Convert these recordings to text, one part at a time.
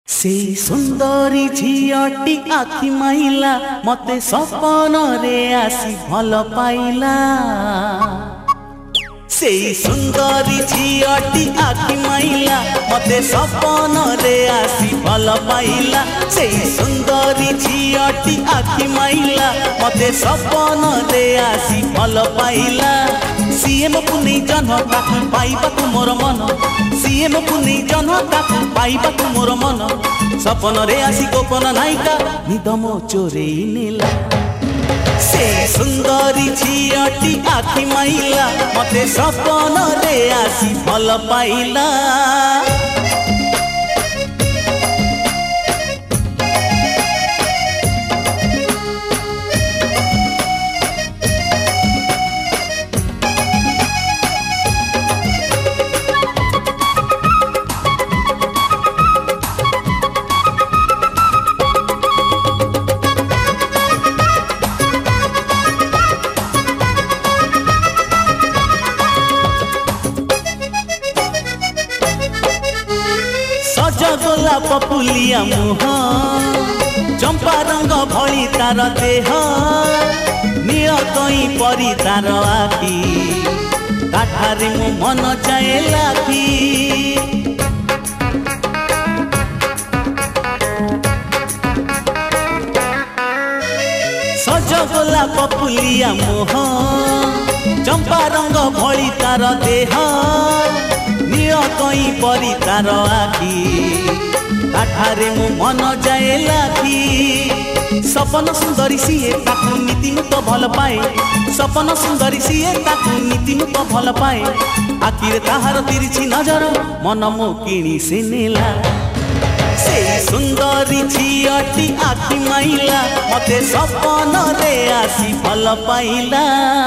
से सुंदरी झीटी आखि माइला मते सपन रे आसी भल पाइला। से सुंदरी झीटी आखि माइला मते सपन रे आसी भल पाइला। से सुंदरी झीटी आखि माइला मते सपन रे आसी भल पाइला। सीएम पुनी जनता पाइबाकु मोर मन, सीएम पुनी जनता पाइबाकु मोर मन। सपन रे आसी गोपन नायिका निदमो चोरेई नेला। से सुंदरी झीटी आखि माइला मते सपन रे आसी भल पाइला। सजगोला पपुलिया मुह, चंपा रंग भली तार देह, नील कई परी तार आखि, काठारे मो मन जाए लाखी। सजगोला पपुलिया मुह, चंपा रंग भली तार देह, नील कई परी तार आखि, काठारे मो मन जाए लाखी। सपन सुंदरी सीए ताकू नीति मुत भल पाए, सपन सुंदरी सीए ताकू नीति मुत भल पाए। आखिरे ताहार तिरछी नजर मन मो किणी से नेला। से सुंदरी झीटी आखि माइला मते सपन रे आसी भल पाइला।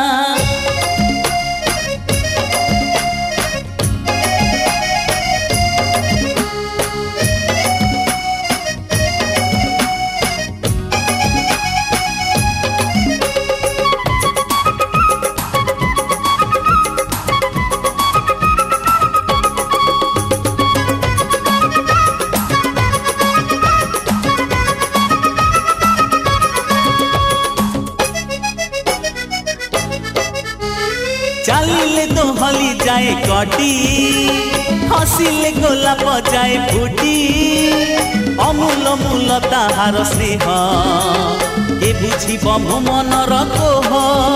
चालिले तो हली जाए कटी, हसिले गोलाप जाए फुटी। अमूल मूल ताहार स्नेह के बुझिब मो मनर कोह।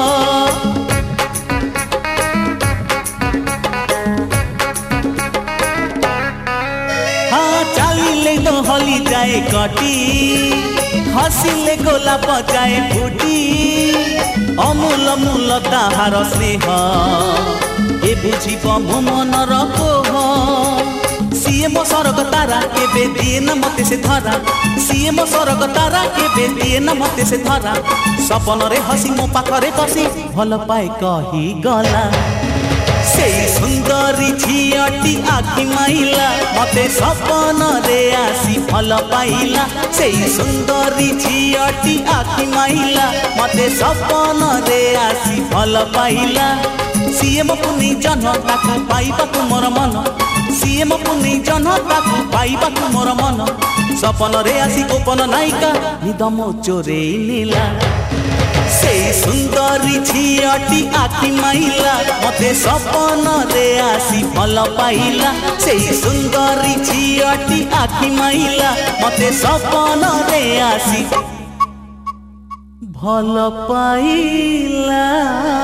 हाँ चालिले तो हली जाए कटी, हसिले गोलाप जाए फुटी। अमूल मूल ताहार स्नेह के बुझिब मो मनर कोह। सीएम सरग तारा केबे दिए न मते से धरा, सीएम सरग तारा केबे दिए न मते से धरा। सपन रे हसी मो पाखरे बसी भल पाए कही गला। से सुंदरी झीटी आखि माइला मते सपन रे आसी भल पाइला। से सुंदरी झीटी आखि माइला मते सपन रे आसी भल पाइला। सीएम पुनी जनता पाइबाकु मोर मन, सीएम पुनी जनता पाइबाकु मोर मन। सपन रे आसी गोपन नायिका निदमो चोरेई नेला। से सुंदरी झीटी आखि माइला मते सपन रे आसी भल पाइला। से सुंदरी झीटी आखि माइला मते सपन रे आसी भल पाइला।